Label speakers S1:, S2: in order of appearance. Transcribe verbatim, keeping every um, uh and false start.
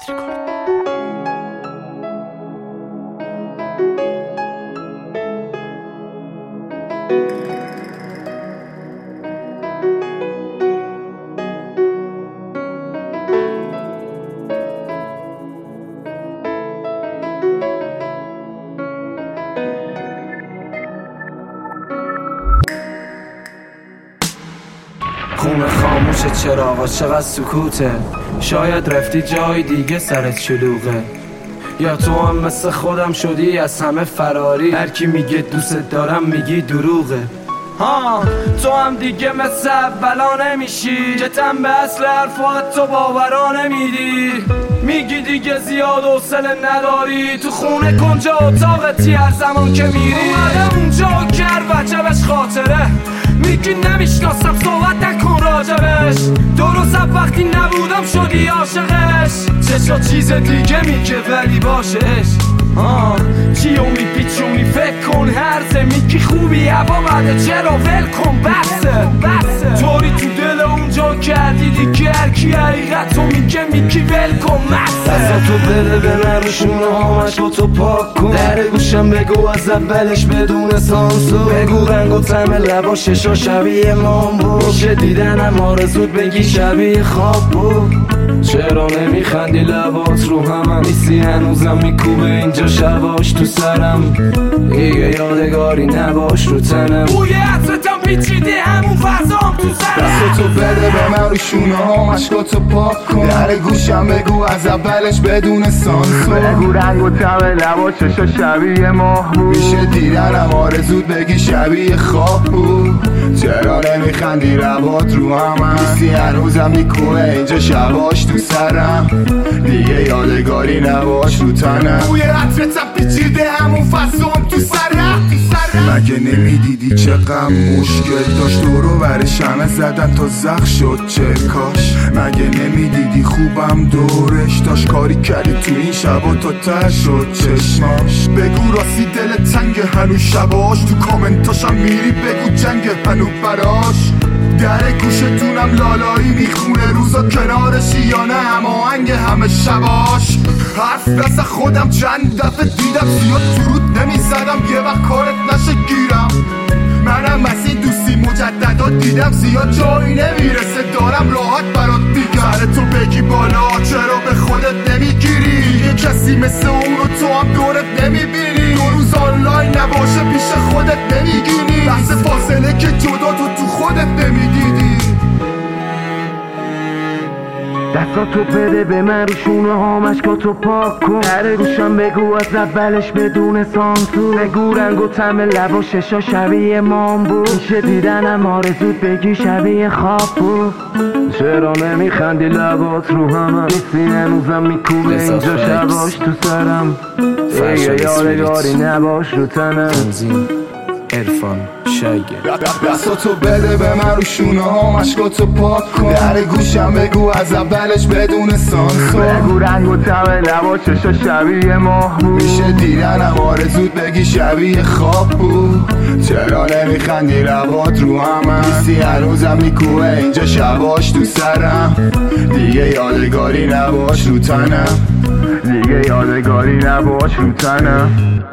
S1: خونه خاموشه، چراغا چقدر سکوته، شاید رفتی جای دیگه سرت شلوغه، یا تو هم مثل خودم شدی از همه فراری، هر کی میگه دوست دارم میگی دروغه. ها تو هم دیگه مثل اولا نمیشی، جتن به اصل حرفات تو باورا نمیدی، میگی دیگه زیاد حوصله نداری، تو خونه کنجا اتاقتی هر زمان که میری، اومده اونجا کرد وجبش خاطره، میگی نمیشناسم صحبت نکن راجبش، درستم وقتی نبودم شدی عاشقش، چشا چیز دیگه میگه ولی باشش. آه چیو میپیچونی فکر کن هرزه، میگی خوبی هوا بده چرا ول کن بسه بسه، طوری تو دل اونجا کردی دیگه هرکی حقیقت رو میگه میگی ول کن مسه، دستاتو بده به من رو شونه هامش با تو پاک کن، در گوشم بگو از اولش بدون سانسور، بگو رنگ و طعم لبا ششا شبیه مام بود، میشه دیدنم آرزود بگی شبیه خواب بود، چرا نمیخندی لبات رو همم نیستی هنوزم میکوبه اینجا شباش تو سرم، دیگه یادگاری نباش رو تنم، بوی عطرتم پیچیده همون فضام تو سرم،
S2: دستاتو بده به من رو شونه ها مشکاتو پاک کن، در گوشم بگو از اولش بدون سانسور، بگو رنگ و طعم لبا چشا شبیه ماه بود، میشه دیدنم آرزود بگی شبیه خواب بود، چرا نمیخندی لبات رو همم نیستی هنوزم میکوبه اینجا شباش تو سرم، دیگه یادگاری نباش رو تنم، بوی عطرتم پیچیده همون فضام تو سرم، مگه نمیدیدی چقدر مشکل داشت دورو برش همه زدن تا زخ شد چه کاش، مگه نمیدیدی خوبم دورش داشت کاری کردی تو این شبا تا ته شد چشماش، بگو راستی دل تنگ هنو شباش، تو کامنتاشم میری بگو جنگ هنو براش، در گوشتونم لالایی میخونه روزا کنارشی یا نه هماهنگ همه شباش، حرف دست خودم چند دفعه دیدم زیاد تو رود نمیزدم یه وقت کارت نشه گیرم، منم از این دوستی مجددات دیدم زیاد جایی نمیرسه دارم راحت برات میگم، سر تو بگی بالا چرا به خودت نمیگیری، یه کسی مثل اونو تو هم دورت نمیبینی، دو روز آنلاین نباشه پیش خودت نمیگینی، لحظه فاصله که جدا تو تو خودت نمیدیدی،
S3: دستاتو بده به من رو شونه ها مشکاتو پاک کن، در گوشم بگو از اولش بدون سانسور، بگو رنگ و طعم لبا ششا شبیه مام بود، میشه دیدنم آرزود بگی شبیه خواب بود، چرا نمیخندی لبات رو همم نیستی هنوزم میکوبه اینجا شباش تو سرم، دیگه یادگاری نباش رو تنم.
S1: تنظیم عرفان شایگه.
S2: دستاتو بده به من رو شونه ها مشکاتو پاک کن، در گوشم بگو از اولش بدون سانسور،
S3: بگو رنگ و طعم لبا چشا شبیه ماه بود،
S2: میشه دیدنم آرزود بگی شبیه خواب بود، چرا نمیخندی لبات رو همم نیستی هنوزم میکوبه اینجا شباش تو سرم، دیگه یادگاری نباش رو تنم، دیگه یادگاری نباش رو تنم.